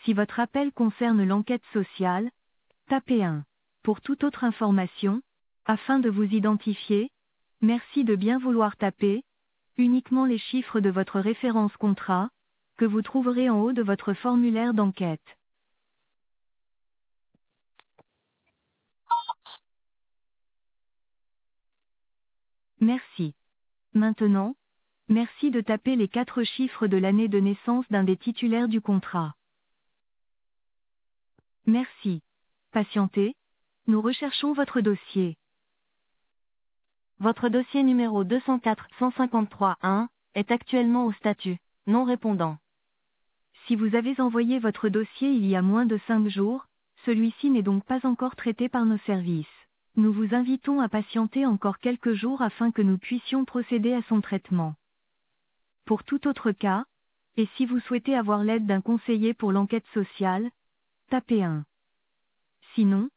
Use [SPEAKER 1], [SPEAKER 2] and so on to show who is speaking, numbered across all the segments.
[SPEAKER 1] Si votre appel concerne l'enquête sociale, tapez 1. Pour toute autre information, afin de vous identifier, merci de bien vouloir taper uniquement les chiffres de votre référence contrat, que vous trouverez en haut de votre formulaire d'enquête. Merci. Maintenant, merci de taper les 4 chiffres de l'année de naissance d'un des titulaires du contrat. Merci. Patientez, nous recherchons votre dossier.
[SPEAKER 2] Votre dossier numéro 204-153-1 est actuellement au statut non répondant.
[SPEAKER 1] Si vous avez envoyé votre dossier il y a moins de 5 jours, celui-ci n'est donc pas encore traité par nos services. Nous vous invitons à patienter encore quelques jours afin que nous puissions procéder à son traitement. Pour tout autre cas, et si vous souhaitez avoir l'aide d'un conseiller pour l'enquête sociale, tapez 1. Sinon,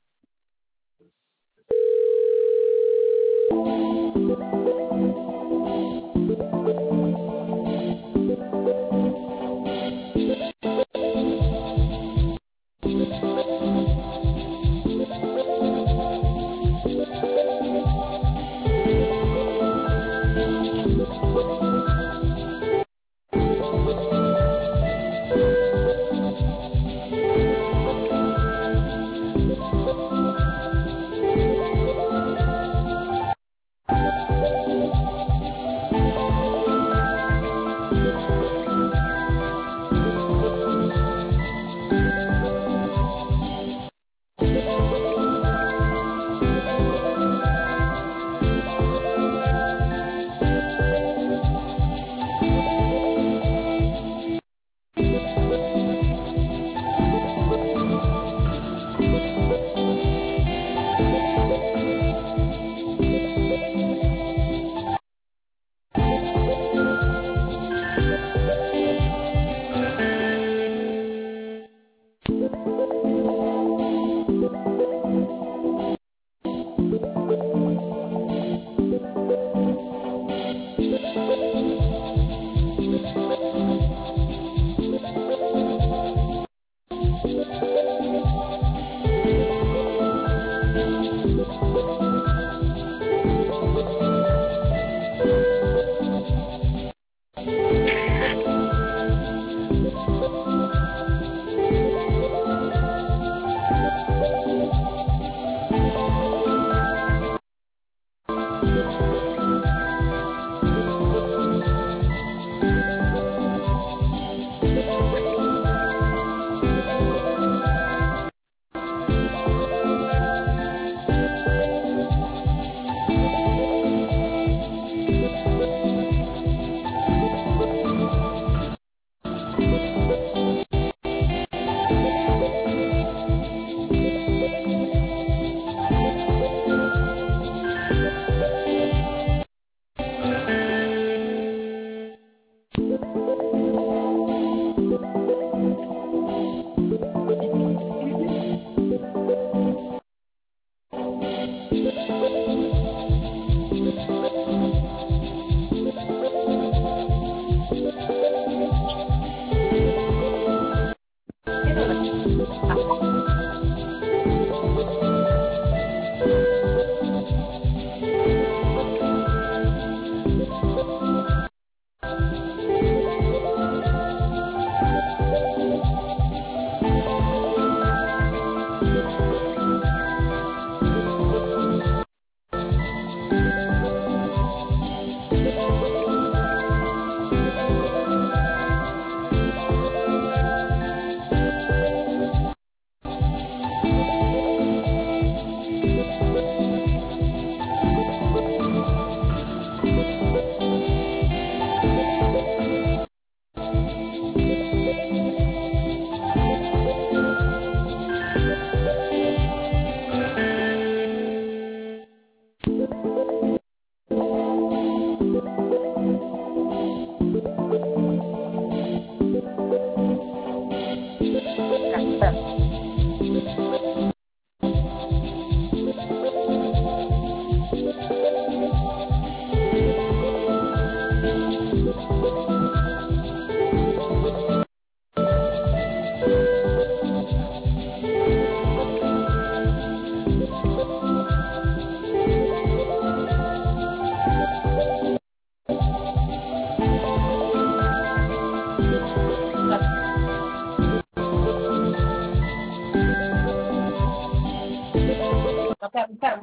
[SPEAKER 3] ferme.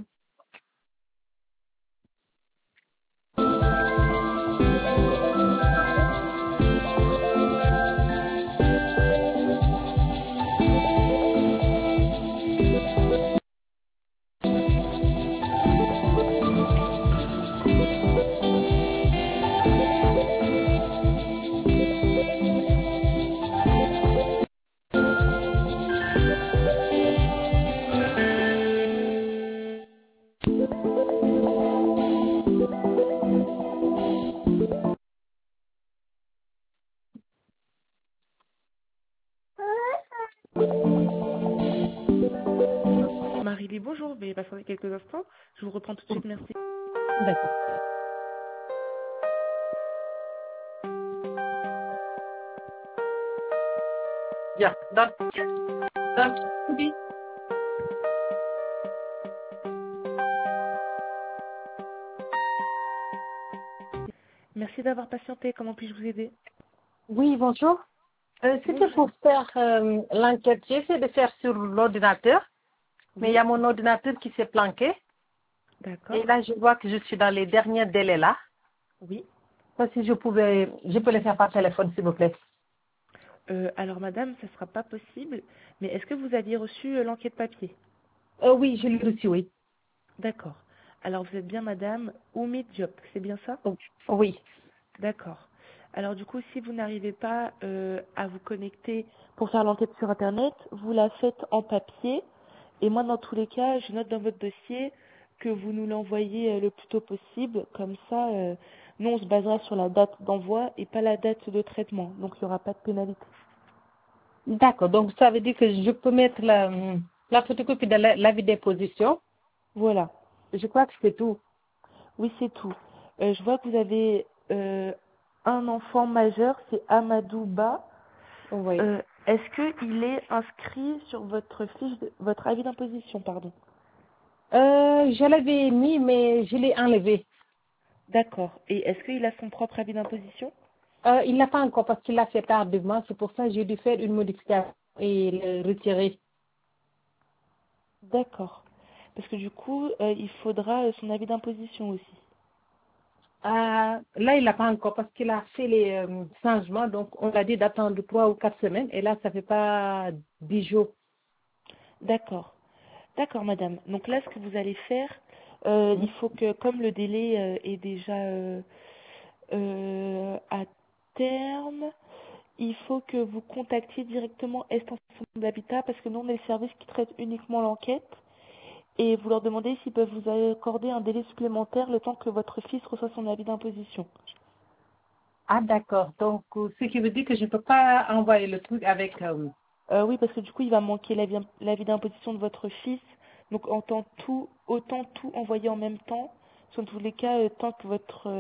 [SPEAKER 4] Marie-Lie, bonjour, veuillez patienter quelques instants. Je vous reprends tout de suite, merci.
[SPEAKER 3] D'accord. Yeah, that's oui.
[SPEAKER 4] Merci d'avoir patienté, comment puis-je vous aider?
[SPEAKER 3] Oui, bonjour. C'était pour faire l'enquête. J'ai essayé de faire sur l'ordinateur, mais il y a mon ordinateur qui s'est planqué.
[SPEAKER 4] D'accord.
[SPEAKER 3] Et là, je vois que je suis dans les derniers délais là.
[SPEAKER 4] Oui.
[SPEAKER 3] Si je peux le faire par téléphone, s'il vous plaît.
[SPEAKER 4] Alors madame, ça ne sera pas possible, mais est-ce que vous aviez reçu l'enquête papier?
[SPEAKER 3] Oui, je l'ai reçu, oui.
[SPEAKER 4] D'accord. Alors vous êtes bien madame Oumi Diop, c'est bien ça?
[SPEAKER 3] Oui.
[SPEAKER 4] D'accord. Alors du coup, si vous n'arrivez pas à vous connecter pour faire l'enquête sur Internet, vous la faites en papier. Et moi, dans tous les cas, je note dans votre dossier que vous nous l'envoyez le plus tôt possible. Comme ça, nous, on se basera sur la date d'envoi et pas la date de traitement. Donc, il n'y aura pas de pénalité.
[SPEAKER 3] D'accord. Donc, ça veut dire que je peux mettre la photocopie de l'avis d'imposition.
[SPEAKER 4] Voilà.
[SPEAKER 3] Je crois que c'est tout.
[SPEAKER 4] Oui, c'est tout. Je vois que vous avez un enfant majeur, c'est Amadou Ba.
[SPEAKER 3] Oui.
[SPEAKER 4] Est-ce qu'il est inscrit sur votre fiche, votre avis d'imposition, pardon?
[SPEAKER 3] Je l'avais mis, mais je l'ai enlevé.
[SPEAKER 4] D'accord. Et est-ce qu'il a son propre avis d'imposition?
[SPEAKER 3] Il n'a pas encore parce qu'il l'a fait tardivement. C'est pour ça que j'ai dû faire une modification et le retirer.
[SPEAKER 4] D'accord. Parce que du coup, il faudra son avis d'imposition aussi.
[SPEAKER 3] Là, il n'a pas encore parce qu'il a fait les changements. Donc, on a dit d'attendre 3 ou 4 semaines. Et là, ça fait pas 10 jours.
[SPEAKER 4] D'accord. D'accord, madame. Donc là, ce que vous allez faire, il faut que, comme le délai est déjà à terme, il faut que vous contactiez directement Extension d'Habitat parce que nous, on est le service qui traite uniquement l'enquête et vous leur demandez s'ils peuvent vous accorder un délai supplémentaire le temps que votre fils reçoit son avis d'imposition.
[SPEAKER 3] Ah, d'accord. Donc, ce qui veut dire que je ne peux pas envoyer le truc avec...
[SPEAKER 4] Oui, parce que du coup, il va manquer l'avis d'imposition de votre fils. Donc, autant tout envoyer en même temps. Sur tous les cas, tant que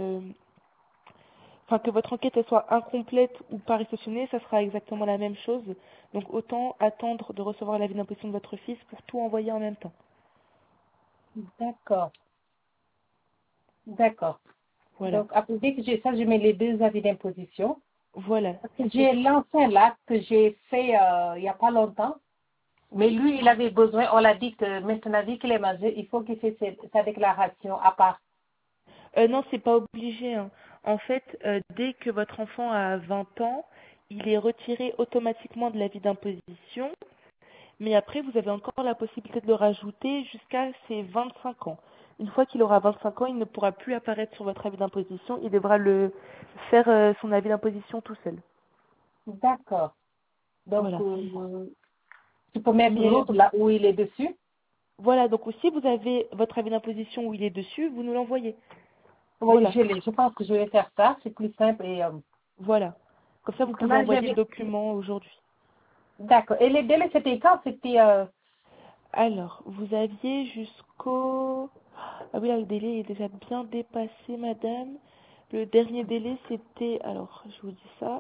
[SPEAKER 4] que votre enquête elle soit incomplète ou pas réceptionnée, ça sera exactement la même chose. Donc, autant attendre de recevoir l'avis d'imposition de votre fils pour tout envoyer en même temps.
[SPEAKER 3] D'accord. D'accord.
[SPEAKER 4] Voilà.
[SPEAKER 3] Donc, après, dès que j'ai ça, je mets les 2 avis d'imposition.
[SPEAKER 4] Voilà.
[SPEAKER 3] Parce que j'ai l'ancien là que j'ai fait il n'y a pas longtemps. Mais lui, il avait besoin, on l'a dit que maintenant, vu qu'il est majeur, il faut qu'il fasse sa déclaration à part.
[SPEAKER 4] Non, c'est pas obligé, hein. En fait, dès que votre enfant a 20 ans, il est retiré automatiquement de l'avis d'imposition. Mais après, vous avez encore la possibilité de le rajouter jusqu'à ses 25 ans. Une fois qu'il aura 25 ans, il ne pourra plus apparaître sur votre avis d'imposition. Il devra le faire son avis d'imposition tout seul.
[SPEAKER 3] D'accord. Donc,
[SPEAKER 4] Voilà.
[SPEAKER 3] tu peux mettre
[SPEAKER 4] Mais
[SPEAKER 3] l'autre là où il est dessus.
[SPEAKER 4] voilà, donc aussi vous avez votre avis d'imposition où il est dessus, vous nous l'envoyez.
[SPEAKER 3] Oui,
[SPEAKER 4] Voilà.
[SPEAKER 3] je pense que je vais faire ça. C'est plus simple. Et,
[SPEAKER 4] Voilà. Comme ça, vous pouvez
[SPEAKER 3] là,
[SPEAKER 4] envoyer le document aujourd'hui.
[SPEAKER 3] D'accord. Et les délais, c'était quand? C'était...
[SPEAKER 4] Alors, vous aviez jusqu'au... Ah oui, là, le délai est déjà bien dépassé, madame. Le dernier délai, c'était... Alors, je vous dis ça.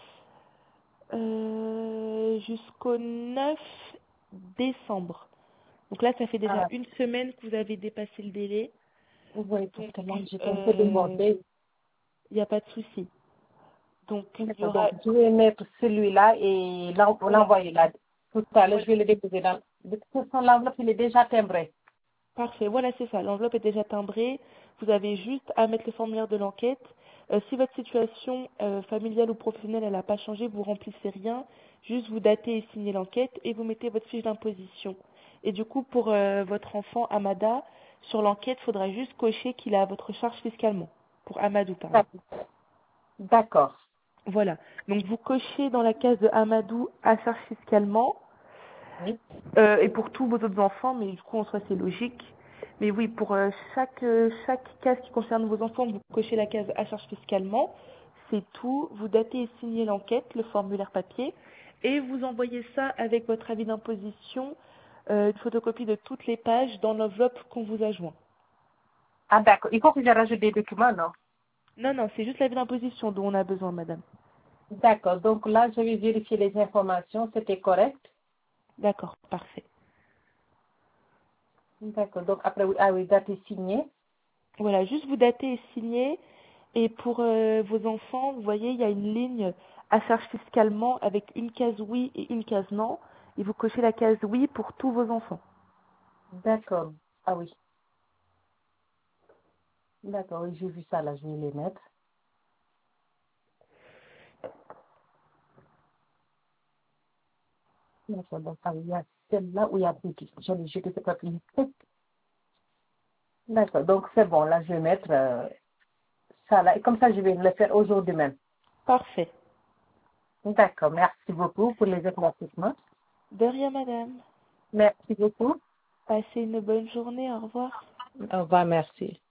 [SPEAKER 4] Jusqu'au 9 décembre. Donc là, ça fait déjà une semaine que vous avez dépassé le délai.
[SPEAKER 3] oui, parce
[SPEAKER 4] Donc,
[SPEAKER 3] que là, j'étais un peu débordée.
[SPEAKER 4] il n'y a pas de souci. Donc, il y
[SPEAKER 3] D'accord.
[SPEAKER 4] aura...
[SPEAKER 3] Donc, je vais mettre celui-là et
[SPEAKER 4] Voilà.
[SPEAKER 3] l'envoyer là. Tout à l'heure,
[SPEAKER 4] Voilà.
[SPEAKER 3] je vais le déposer dans... De toute façon, l'enveloppe, il est déjà timbré.
[SPEAKER 4] Parfait, voilà, c'est ça. L'enveloppe est déjà timbrée. Vous avez juste à mettre le formulaire de l'enquête. Si votre situation familiale ou professionnelle elle n'a pas changé, vous remplissez rien. Juste vous datez et signez l'enquête et vous mettez votre fiche d'imposition. Et du coup, pour votre enfant Amada, sur l'enquête, il faudra juste cocher qu'il est à votre charge fiscalement. Pour Amadou, pardon.
[SPEAKER 3] D'accord.
[SPEAKER 4] Voilà. Donc vous cochez dans la case de Amadou à charge fiscalement.
[SPEAKER 3] Oui.
[SPEAKER 4] Et pour tous vos autres enfants, mais du coup en soi c'est logique. Mais oui, pour chaque case qui concerne vos enfants, vous cochez la case à charge fiscalement. C'est tout. Vous datez et signez l'enquête, le formulaire papier, et vous envoyez ça avec votre avis d'imposition, une photocopie de toutes les pages dans l'enveloppe qu'on vous a joint.
[SPEAKER 3] Ah d'accord. Il faut que je rajoute des documents, non?
[SPEAKER 4] Non, non, c'est juste l'avis d'imposition dont on a besoin, madame.
[SPEAKER 3] D'accord. Donc là, je vais vérifier les informations. C'était correct?
[SPEAKER 4] D'accord, parfait.
[SPEAKER 3] D'accord. Donc après, oui, ah oui, date est signée.
[SPEAKER 4] Voilà, juste vous datez et signez. Et pour vos enfants, vous voyez, il y a une ligne à charge fiscalement avec une case oui et une case non. Et vous cochez la case oui pour tous vos enfants.
[SPEAKER 3] D'accord. Ah oui. D'accord, oui, j'ai vu ça là, je vais les mettre. D'accord, donc ah oui, il y a celle-là où il y a petit. Je l'ai jeté, c'est pas fini. D'accord, donc c'est bon, là je vais mettre ça là. Et comme ça, je vais le faire aujourd'hui même.
[SPEAKER 4] Parfait.
[SPEAKER 3] D'accord, merci beaucoup pour les éclaircissements.
[SPEAKER 4] De rien, madame.
[SPEAKER 3] Merci beaucoup.
[SPEAKER 4] Passez une bonne journée. Au revoir.
[SPEAKER 3] Au revoir, merci.